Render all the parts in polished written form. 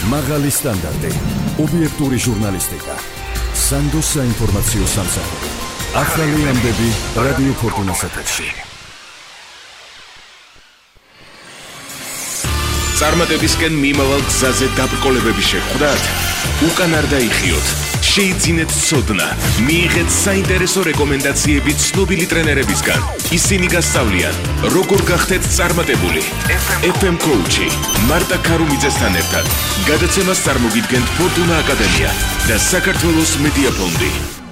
მაღალი სტანდარტი, ობიექტური ჟურნალისტიკა, სანდოს საინფორმაციო სამსახური. ახალი ამბები რადიო ფორტუნას ეთერში. წარმატებისკენ მიმავალ გზაზე დაბრკოლებების შეხვდათ? უკან არ დაიხიოთ. შეიძინეთ ცოდნა, მიიღეთ საინტერესო რეკომენდაციები ცნობილი ტრენერებისგან. ისინი გასწავლიან, როგორ გახდეთ წარმატებული. FM Coach-ი მარტა ქარუმიძესთან ერთად გადაცემას წარმოგიდგენთ ფორტუნა აკადემია და საქართველოს მედია ფონდი.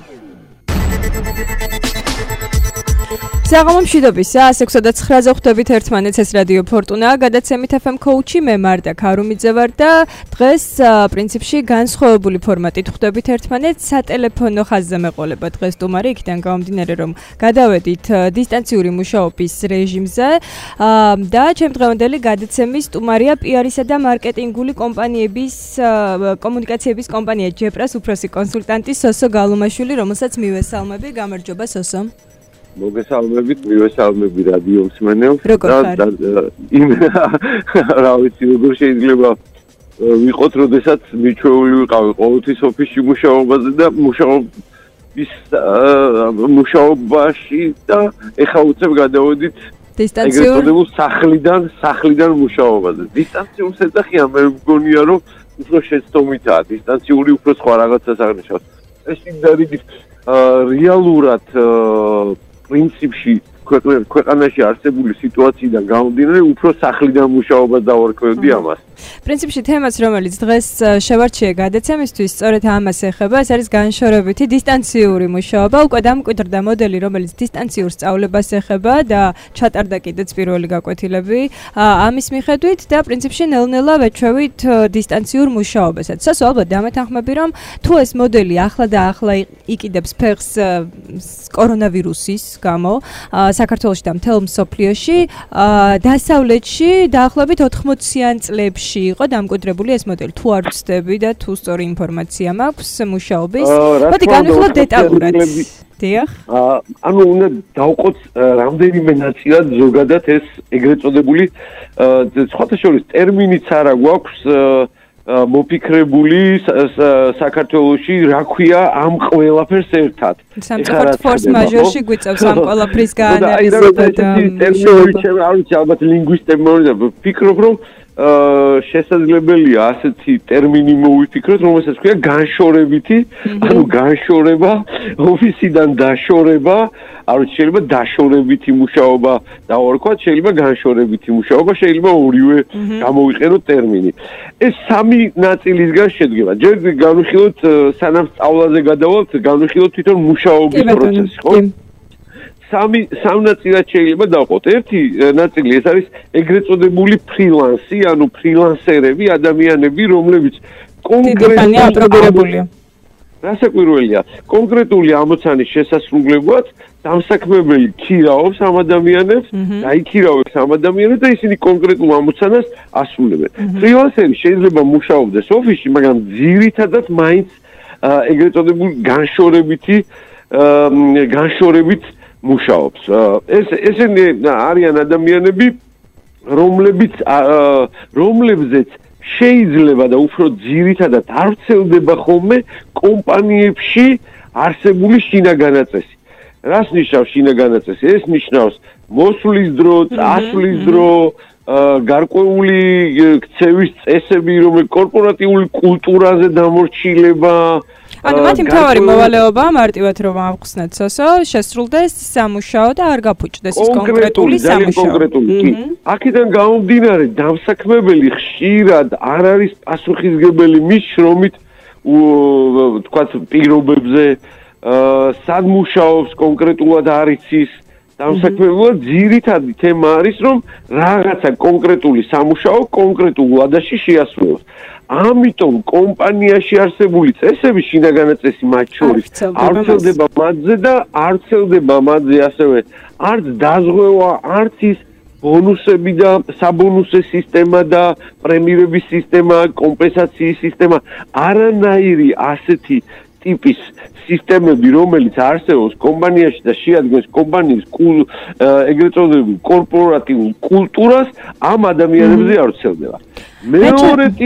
საღამო მშვიდობისა, 6:09-ზე ხვდებით ერთმანეთს, ეს რადიო ფორტუნა, გადაცემით FM Coach-ი, მე მარტა ქარუმიძე ვარ და დღეს პრინციპში განსხვავებული ფორმატით ხვდებით ერთმანეთს, სატელეფონო ხაზზე მეყოლება დღეს სტუმარი, იქიდან გამომდინარე, რომ გადავედით დისტანციური მუშაობის რეჟიმზე და ჩემ დღევანდელი გადაცემის სტუმარია PR-ისა და მარკეტინგული კომპანიების კომუნიკაციების კომპანია ჯეპრას უფროსი კონსულტანტი სოსო გალუმაშვილი, რომელსაც მივესალმები. გამარჯობა სოსო. მოგესალმებით, მივესალმები რადიო მსმენელს და რა ვიცი, როგორ შეიძლება ვიყოთ, როდესაც მიჩვეული ვიყავი ყოველთვის ოფისში მუშაობაზე და მუშაობაში და ეხლა უცებ გადავედით დისტანციურ სახლიდან მუშაობაზე. დისტანციურს ეძახიან, მე მგონია, რომ უფრო შეცდომითაა, დისტანციური უფრო სხვა რაღაცას აღნიშნავს. ეს იმდარიდი რეალურად პრინციპში ქვეყანაში არსებული სიტუაციიდან გამომდინარე, უფრო სახლიდან მუშაობას დავარკვევდი ამას. პრინციპში თემაც, რომელიც დღეს შევარჩიე გადაცემისთვის, სწორედ ამას ეხება, ეს არის განშორებითი დისტანციური მუშაობა. უკვე დამკვიდრდა მოდელი, რომელიც დისტანციურ სწავლებას ეხება და ჩატარდა კიდეც პირველი გაკვეთილები ამის მიხედვით და პრინციპში ნელ-ნელა ვეჩვევით დისტანციურ მუშაობასაც. სოსო, ალბათ დამეთანხმები, რომ თუ ეს მოდელი ახლა და ახლა იყიდებს ფეხს კორონავირუსის გამო საქართველოში და მთელ მსოფლიოში, დასავლეთში დაახლოებით 80-იან წლებში იყო დამკვიდრებული ეს მოდელი. თუ არ ვცდები და თუ სწორი ინფორმაცია მაქვს მუშაობის, მოდი განვიხილოთ დეტალურად. დიახ. ანუ უნდა დავყოთ რამდენიმე ნაწილად ზოგადად ეს ეგრეთ წოდებული სხვათა შორის ტერმინიც არა გვაქვს მოფიქრებული საქართველოში, რა ქვია ამ ყველაფერს ერთად. სამწუხაროდ ფორს მაჟორში გვიწევს ამ ყველაფრის გაანალიზება და ალბათ ლინგვისტები ვფიქრობ, რომ შესაძლებელია ასეთი ტერმინი მოვიფიქროთ, რომელსაც ქვია განშორებითი, ანუ განშორება, ოფისიდან დაშორება, არ ვიცი, შეიძლება დაშორებითი მუშაობა დავარქვათ, შეიძლება განშორებითი მუშაობა, შეიძლება ორივე გამოვიყენოთ ტერმინი. ეს სამი ნაწილისგან შედგება. ჯერ განვიხილოთ, სანამ სწავლაზე გადავალთ, განვიხილოთ თვითონ მუშაობის პროცესი, ხო? სამი ნაწილად შეიძლება დავყოთ. ერთი ნაწილი ეს არის ეგრეთ წოდებული ფრილანსი, ანუ ფრილანსერები, ადამიანები, რომლებიც კონკრეტულად რასაკვირველია, კონკრეტული ამოცანის შესასრულებლად დამსაქმებელი ქირაობს ამ ადამიანებს, დაიქირავებს ამ ადამიანებს და ისინი კონკრეტულ ამოცანას ასრულებენ. ფრილანსერი შეიძლება მუშაობდეს ოფისში, მაგრამ ძირითადად მაინც ეგრეთ წოდებული განშორებით მუშაობს. ესენი არიან ადამიანები, რომლებზეც შეიძლება და უფრო ძირითადად არ ვრცელდება ხოლმე კომპანიებში არსებული შინაგანაწესი. რას ნიშნავს შინაგანაწესი? ეს ნიშნავს მოსვლის დრო, წასვლის დრო, გარკვეული ქცევის წესები, რომელიც კორპორატიული კულტურაზე დამორჩილება. ანუ მათი მთავარი მოვალეობა მარტივად რომ ავხსნათ სოსო, შესრულდეს სამუშაო და არ გაფუჭდეს ის კონკრეტული სამუშაო. აქედან გამომდინარე, დამსაქმებელი ხშირად არ არის პასუხისმგებელი მის შრომით, თქვათ პირობებზე, სად მუშაობს კონკრეტულად არ იცის. დამსაქმებელად ძირითადი თემა არის, რომ რაღაცა კონკრეტული სამუშაო კონკრეტულ ვადაში შეასრულოს. ამიტომ კომპანიაში არსებული წესები, შინაგანაწესი მათ შორის არ ვრცელდება მათზე და არ ვრცელდება მათზე ასევე არც დაზღვევა, არც ის ბონუსები და საბონუსე სისტემა და პრემირების სისტემა, კომპენსაციის სისტემა, არანაირი ასეთი ტიპის სისტემები, რომელიც არსებობს კომპანიაში და შეადგენს კომპანიის ეგრეთ წოდებულ კორპორატიულ კულტურას, ამ ადამიანებზე არ ვრცელდება. მეორე ტიპის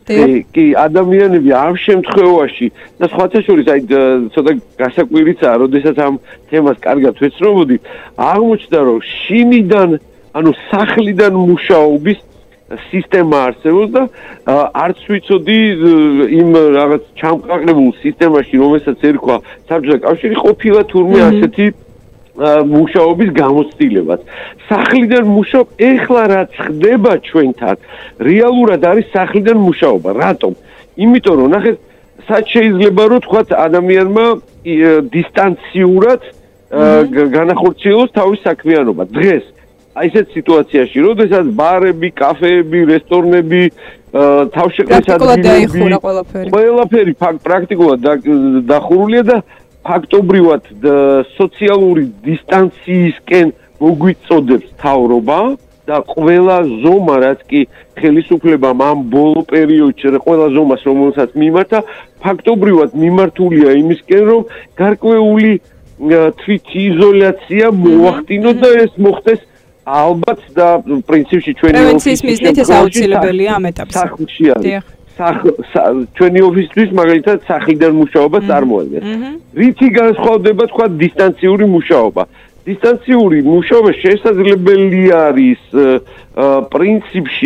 კი ადამიანები ამ შემთხვევაში და სხვათა შორის აი ცოტა გასაკვირიცაა, როდესაც ამ თემას კარგად ვეცნობოდი, აღმოჩნდა რომ შინიდან, ანუ სახლიდან მუშაობის სისტემა არსებობს და არც ვიცოდი იმ რაღაც ჩამყარებულ სისტემაში, რომელსაც ერქვა საბჭოთა კავშირი, ყოფილა თურმე ასეთი მუშაობის გამოცდილებაც. სახლიდან მუშაობ, ეხლა რაც ხდება ჩვენთან, რეალურად არის სახლიდან მუშაობა. რატომ? იმიტომ რომ ნახეთ, სად შეიძლება რომ თქვა ადამიანმა დისტანციურად განახორციელოს თავის საქმიანობა. დღეს აი ესეთ სიტუაციაში, როდესაც ბარები, კაფეები, რესტორნები, თავშეყრის ადგილები, ყველაფერი პრაქტიკულად დახურულია და ფაქტობრივად სოციალური დისტანციისკენ მოგვიწოდებს თავრობა და ყველა ზომა, რაც კი ხელისუფლებამ ამ ბოლო პერიოდში ყველა ზომას რომელსაც მიმართა, ფაქტობრივად მიმართულია იმისკენ, რომ გარკვეული თვითიზოლაცია მოახდინოს და ეს მოხდეს ალბათ და პრინციპში ჩვენი პრევენციის მიზნით ეს აუცილებელია ამ ეტაპზე. სახლში არის. ჩვენი ოფისისთვის მაგალითად სახლიდან მუშაობა წარმოადგენს. რითი განსხვავდება თქვა დისტანციური მუშაობა? დისტანციური მუშაობა შესაძლებელი არის პრინციპში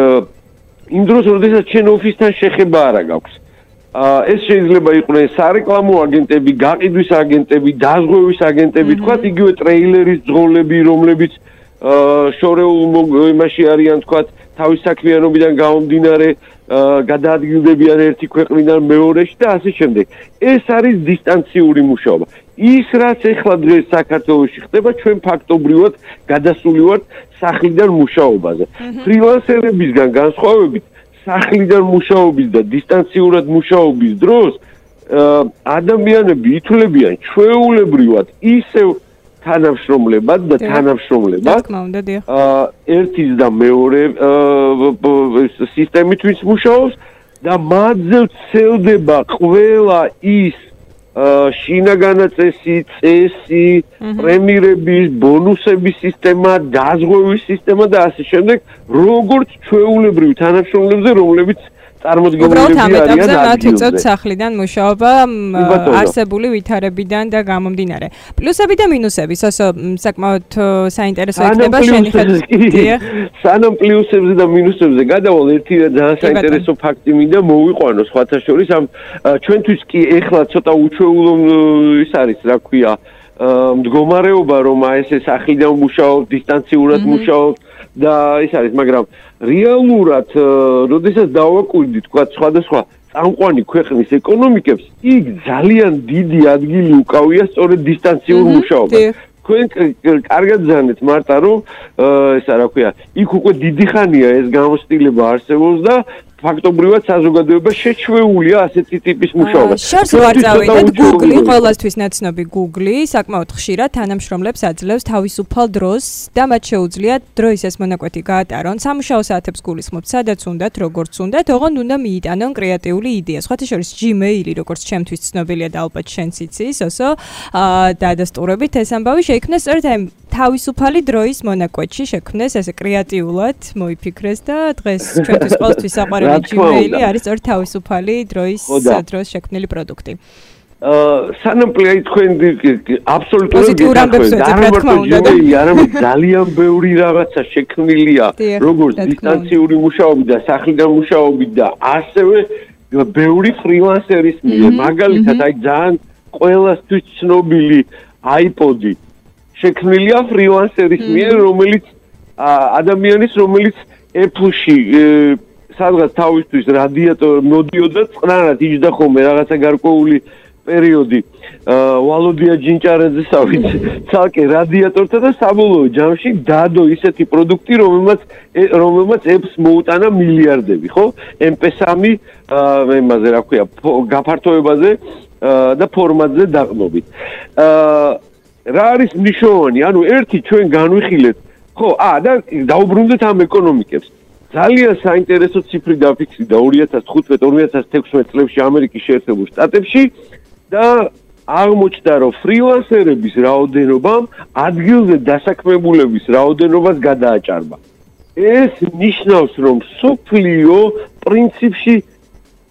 იმ დროს, როდესაც ჩვენ ოფისთან შეხება არ გაქვს. ეს შეიძლება იყვნენ სარეკლამო აგენტები, გაყიდვის აგენტები, დაზღვევის აგენტები, თქვა იგივე ტრეილერის ძღოლები, რომლებიც შორეულ იმაში არიან თქვა თავის საქმიანობიდან გამომდინარე გადაადგილდებიან ერთი ქვეყნიდან მეორეში და ასე შემდეგ. ეს არის დისტანციური მუშაობა. ის რაც ეხლა დღეს საქართველოში ხდება, ჩვენ ფაქტობრივად გადასული ვართ სახლიდან მუშაობაზე. ფრილანსერებისგან განსხვავებით, სახლიდან მუშაობის და დისტანციურად მუშაობის დროს ადამიანები ითვლებიან ჩვეულებრივად ისევ თანამშრომლებად და თანამშრომლებად ერთის და მეორე სისტემით ვის მუშაობს და მათზე ვრცელდება ყველა ის შინაგანაწესი, წესი, პრემიერების, ბონუსების სისტემა, დაზღვევის სისტემა და ასე შემდეგ, როგორც ჩვეულებრივ თანამშრომლებზე, რომლებიც წარმოდგენილები არიან. უბრალოდ ამ ეტაპზე მათ უწევთ სახლიდან მუშაობა არსებული ვითარებიდან და გამომდინარე. პლუსები და მინუსები, საკმაოდ საინტერესო იქნება შენი ხედვით. სანამ პლუსებზე და მინუსებზე გადავალ, ერთი ძალიან საინტერესო ფაქტი მინდა მოვიყვანო სხვათა შორის, ამ ჩვენთვის კი ეხლა ცოტა უჩვეულო ის არის, რა ქვია, მდგომარეობა, რომ ესე სახლიდან მუშაობ, დისტანციურად მუშაობ და ის არის, მაგრამ რეალურად, როდესაც დავაკვირდი, თქვა სხვადასხვა წამყვანი ქვეყნის ეკონომიკებს, იქ ძალიან დიდი ადგილი უკავია სწორედ დისტანციურ მუშაობას. თქვენ კარგად ზანეთ მარტა, რომ ესა რა ქვია, იქ უკვე დიდი ხანია ეს გამოცდილება არსებობს და ფაქტობრივად საზოგადოება შეჩვეულია ასეთი ტიპის მუშაობა. შორს ვარ წავიდეთ Google-ი, ყველასთვის ნაცნობი Google-ი, საკმაოდ ხშირად თანამშრომლებს აძლევს თავისუფალ დროს და მათ შეუძლიათ დროის მონაკვეთი გაატარონ, სამუშაო საათებს გულისხმობთ, სადაც უნდათ, როგორც უნდათ, ოღონდ უნდა მიიტანონ კრეატიული იდეა. სხვათა შორის Gmail-ი, როგორც ჩემთვის ცნობილია და ალბათ შენც იცი, დადასტურებით ეს ამბავი შეიქმნეს სწორედ აი თავისუფალი დროის მონაკვეთში შექმნეს ესე კრეატიულად მოიფიქრეს და დღეს ჩვენთვის ყოველთვის საყვარელი Gmail-ი არის სწორედ თავისუფალი დროის შექმნილი პროდუქტი. სანამ თქვენ აბსოლუტურად გეთანხმებით, არამედ ძალიან ბევრი რაღაცა შექმნილია, როგორც დისტანციური მუშაობი და სახლიდან მუშაობი და ასევე ბევრი ფრილანსერის მიერ, მაგალითად აი ძალიან ყველასთვის ცნობილი iPod-ი შექმნილია ფრილანსერის მიერ, რომელიც ადამიანის, რომელიც Apple-ში სადღაც თავისთვის რადიატორი მოდიოდა, წყნარად იჯდა ხოლმე რაღაცა გარკვეული პერიოდი. ვალოდია ჯინჭარაძე სავით ცალკე რადიატორთა და საბოლოო ჯამში დადო ისეთი პროდუქტი, რომელმაც Apple-ს მოუტანა მილიარდები, ხო? MP3 იმაზე რა ქვია, გაფართოებაზე და ფორმატზე დაყნობით. რა არის მნიშვნელოვანი? ანუ ერთი ჩვენ განვიხილეთ, ხო, და დაუბრუნდეთ ამ ეკონომიკებს. ძალიან საინტერესო ციფრი დაფიქსირდა 2015-2016 წლებში ამერიკის შეერთებულ შტატებში და აღმოჩნდა, რომ ფრილანსერების რაოდენობამ ადგილზე დასაქმებულების რაოდენობას გადააჭარბა. ეს ნიშნავს, რომ სოფლიო პრინციპში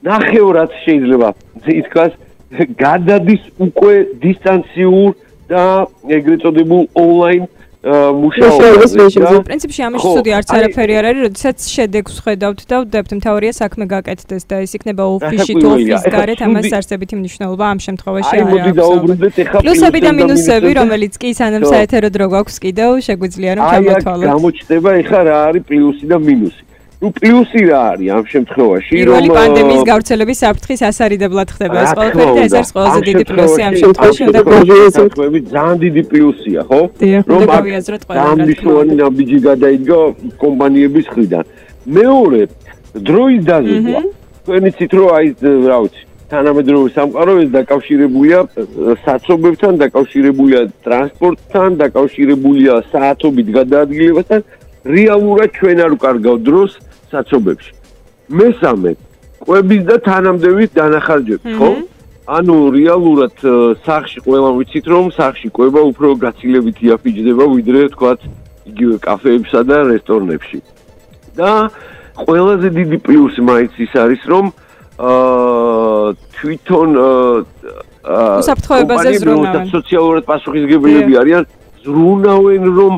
ნახევრად შეიძლება ითქვას გადადის უკვე დისტანციურ და ეგრეთ წოდებულ ონლაინ მუშაობაზე. პრინციპში ამაში ცუდი არც არაფერი არ არის, როდესაც შედეგს ხედავთ და ვდებთ, მთავარია საქმე გაკეთდეს და ეს იქნება ოფისში თუ ოფისის გარეთ, ამას არსებითი მნიშვნელობა ამ შემთხვევაში არ აქვს. პლუსები და მინუსები, რომელიც კი სანამ საეთერო დრო გვაქვს კიდევ, შეგვიძლია რომ ჩამოთვალოთ. გამოჩნდება ეხლა რა არის პლუსი და მინუსი. ნუ პლუსი რა არის ამ შემთხვევაში, რომ პირველი პანდემიის გავრცელების საფრთხის ასარიდებლად ხდება ეს ყველაფერი და ეს არის ყველაზე დიდი პლუსი ამ შემთხვევაში და საქმეები ძალიან დიდი პლუსია, ხო? რომ გავიაზროთ ყველა ამ მნიშვნელოვანი ნაბიჯი გადაიდგა კომპანიების მხრიდან. მეორე, დროის დაზოგვა. თქვენ იცით რომ აი რა ვიცი, თანამედროვე სამყარო ეს დაკავშირებულია საცობებთან, დაკავშირებულია ტრანსპორტთან, დაკავშირებულია საათობით გადაადგილებასთან. რეალურად ჩვენ არ ვკარგავთ დროს საცობებში. მესამე, კვების და თანამდებობის დანახარჯები, ხო? ანუ რეალურად სახლში ყველამ ვიცით რომ სახლში კვება უფრო გაცილებით იაფიჯდება ვიდრე თქვათ იგივე კაფეებსა და რესტორნებში. და ყველაზე დიდი პლუსი მაინც ის არის რომ თვითონ უსაფრთხოებაზე ზრუნავენ. სოციალურად პასუხისმგებლები არიან, ზრუნავენ რომ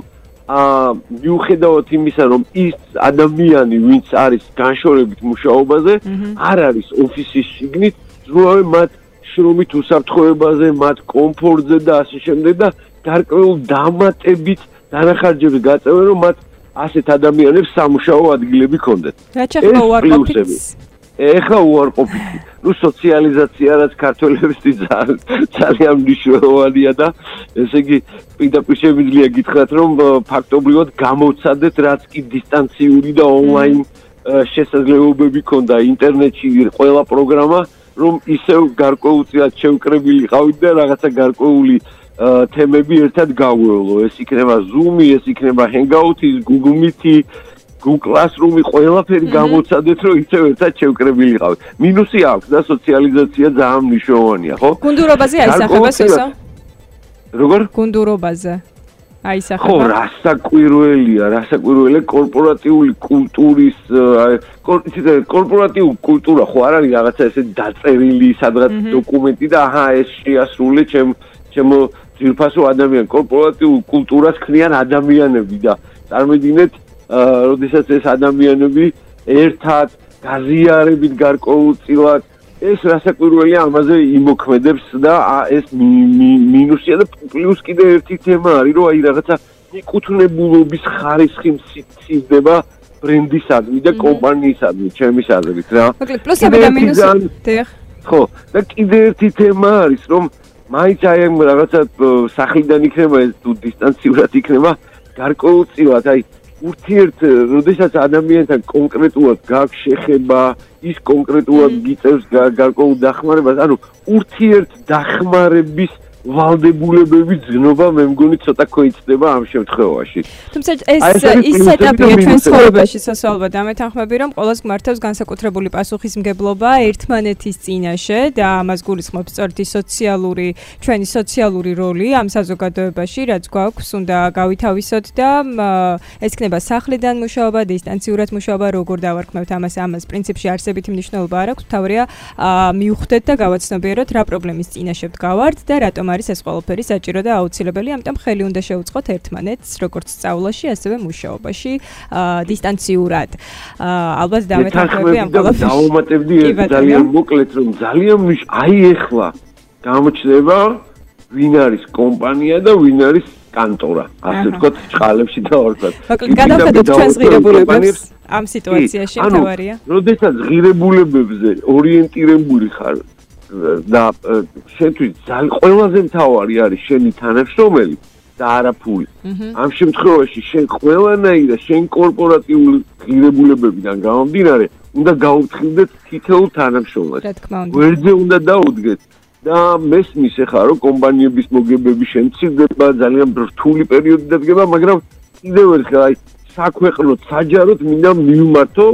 მიუხედავად იმისა, რომ ის ადამიანი, ვინც არის განშორებით მუშაობაზე, არ არის ოფისის შიგნით, ზრუნავენ მათ შრომით უსაფრთხოებაზე, მათ კომფორტზე და ასე შემდეგ და გარკვეულ დამატებით დანახარჯები გაწევენ, რომ მათ ასეთ ადამიანებს სამუშაო ადგილები ქონდეთ. რა ჩახება უარყოფითი? ეხლა უარყოფითი. ნუ სოციალიზაცია რაც ქართველებისთვის ძალიან მნიშვნელოვანია და ესე იგი პირდაპირ შემიძლია გითხრათ რომ ფაქტობრივად გამოვცადეთ რაც კი დისტანციური და ონლაინ შესაძლებლობები ქონდა ინტერნეტში ყველა პროგრამა რომ ისევ გარკვეულწილად შევკრებილი ყავით და რაღაცა გარკვეული თემები ერთად გავუელო. ეს იქნება Zoom-ი, ეს იქნება Hangout-ი, Google Meet-ი, Google Classroom-ი, ყველაფერი გამოცადეთ, რომ ისევ ერთად შევკრებილი ყავით. მინუსი აქვს და სოციალიზაცია ძალიან მნიშვნელოვანია, ხო? გუნდურობაზე აისახება სესო? როგორ? გუნდურობაზე აისახება. ხო, რასაკვირველია კორპორატიული კულტურის, კორპორატიული კულტურა ხო არ არის რაღაცა ესე დაწერილი სადღაც დოკუმენტი და აჰა ეს შეასრულე ჩემო ძირფასო ადამიანი. კორპორატიულ კულტურას ქმნიან ადამიანები და წარმოიდგინეთ როდესაც ეს ადამიანები ერთად გაზიარებით გარკვეულწილად ეს რასაკვირველია ამაზე იმოქმედებს და ეს მინუსია და პლუს კიდე ერთი თემა არის რომ აი რაღაცა მიკუთვნებულობის ხარისხი მცირდება ბრენდისადმი და კომპანიისადმი ჩემის აზრით რა. მოკლედ პლუსები და მინუსები. ხო, და კიდე ერთი თემა არის რომ მაინც აი ამ რაღაცა სახლიდან იქნება ეს თუ დისტანციურად იქნება გარკვეულწილად აი როდესაც ადამიანთან კონკრეტულად გაქვს შეხება, ის კონკრეტულად გიწევს გარკვეულ დახმარებას, ანუ ურთიერთდახმარების ვალდებულებების ძნობა მე მგონი ცოტა ქოიცდება ამ შემთხვევაში. თუმცა ეს ის ეტაპია ჩვენ ცხოვრებაში სასწავლად ამეთანხმები რომ ყოველს გმართავს განსაკუთრებული პასუხისმგებლობა ერთმანეთის წინაშე და ამას გულისხმობს სწორედ ჩვენი სოციალური როლი ამ საზოგადოებაში, რაც გვაქვს, უნდა გავითავისოთ და ეს იქნება სახლიდან მუშაობა, დისტანციურად მუშაობა, როგორ დავარქმევთ ამას პრინციპში არსებითი მნიშვნელობა არ აქვს, თავარია მივხვდეთ და გავაცნობიეროთ რა პრობლემის წინაშე ვდგავართ და რატომ არის ეს ყველაფერი საჭირო და აუცილებელი, ამიტომ ხელი უნდა შევუწყოთ ერთმანეთს, როგორც სწავლაში, ასევე მუშაობაში, დისტანციურად. ალბათ დავეთანხმები ამ ყველაფერს. დავუმატებდი ძალიან მოკლედ, რომ ძალიან აი ეხლა გამოჩნდება ვინ არის კომპანია და ვინ არის კანტორა. ასე ვთქვათ, ჭყალებში და ორსაც. მოკლედ გადავხედოთ ჩვენს ღირებულებებს ამ სიტუაციაში თავარია. როდესაც ღირებულებებზე ორიენტირებული ხარ და შენთვის ყველაზე მთავარი არის შენი თანამშრომელი და არა ფული. ამ შემთხვევაში შენ ყველანაირად შენ კორპორატიული ღირებულებებიდან გამომდინარე უნდა გაუფრთხილდეთ თითოეულ თანამშრომელს. გვერდზე უნდა დაუდგეთ და მესმის ახლა რომ კომპანიების მოგებები შემცირდება, ძალიან რთული პერიოდი დადგება, მაგრამ კიდევ ერთხელ აი საქვეყნოდ საჯაროდ მინდა მივმართო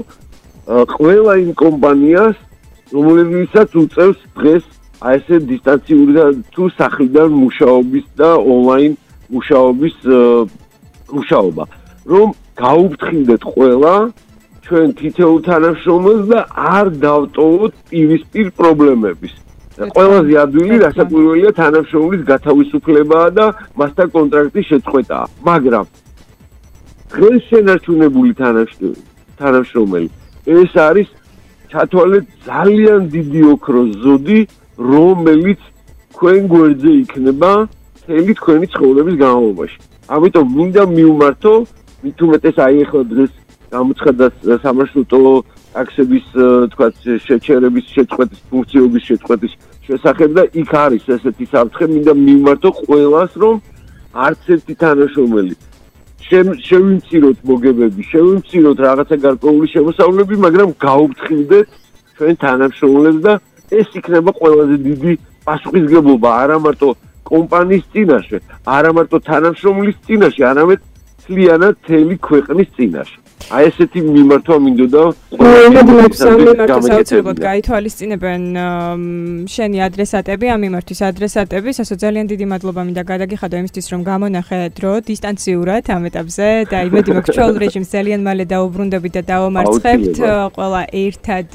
ყველა იმ კომპანიას რომელიცაც უწევს დღეს აი ესე დისტანციური და თუ სახლიდან მუშაობის და ონლაინ მუშაობის მუშაობა. რომ გაუფრთხილდეთ ყველა ჩვენ თითოეულ თანამშრომელს და არ დავტოვოთ პირისპირ პრობლემების. ყველაზე ადვილი რასაკვირველია თანამშრომლის გათავისუფლებაა და მასთან კონტრაქტის შეწყვეტაა. მაგრამ დღეს შენარჩუნებული თანამშრომელი ეს არის ჩათვალეთ ძალიან დიდი ოქროს ზოდი, რომელიც თქვენ გვერდზე იქნება მთელი თქვენი ცხოვრების განმავლობაში. ამიტომ მინდა მივმართო, მით უმეტეს აი ახლა დღეს გამოცხადა სამარშრუტო ტაქსების თქვათ შეჩერების შეწყვეტის ფუნქციების შეწყვეტის შესახებ და იქ არის ესეთი საფრთხე, მინდა მივმართო ყველას, რომ არც ერთი თანამშრომელი შევიმციროთ მოგებები, შევიმციროთ რაღაცა გარკვეული შემოსავლები, მაგრამ გაუფრთხილდეთ ჩვენ თანამშრომლებს და ეს იქნება ყველაზე დიდი პასუხისგებლობა არა მარტო კომპანიის წინაშე, არა მარტო თანამშრომლის წინაშე, არამედ მთლიანად მთელი ქვეყნის წინაშე. აი ესეთი მიმართვა მინდოდა საოცრებოდ გაითვალისწინებენ შენი ადრესატები, ამ მიმართვის ადრესატები, სასო ძალიან დიდი მადლობა მინდა გადაგიხადო იმისთვის, რომ გამონახე დრო დისტანციურად ამ ეტაპზე და იმედი მაქვს ჩვეულ რეჟიმს ძალიან მალე დაუბრუნდებით და დავამარცხებთ ყველა ერთად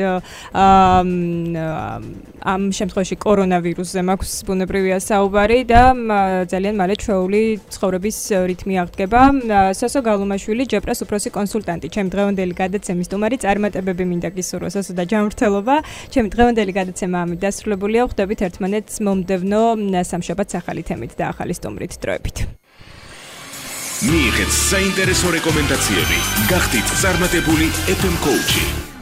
ამ შემთხვევაში კორონავირუსზე მაქვს ბუნებრივია საუბარი და ძალიან მალე ჩვეული ცხოვრების რითმი აღდგება. სასო გალუმაშვილი, ჯეპრას უფროსი კონსულტანტი, ჩემი დღევანდელი გადაცემის სტუმარი, წარმატებები მინდა გისურვო სასო და ჯანმრთელობა. ჩემი დღევანდელი გადაცემა ამით დასრულებულია. ხვდებით ერთმანეთს მომდევნო სამშაბათს ახალი თემით და ახალი სტუმრით დროებით. მიიღეთ საინტერესო რეკომენდაციები. გახდით წარმატებული FM coach-ი.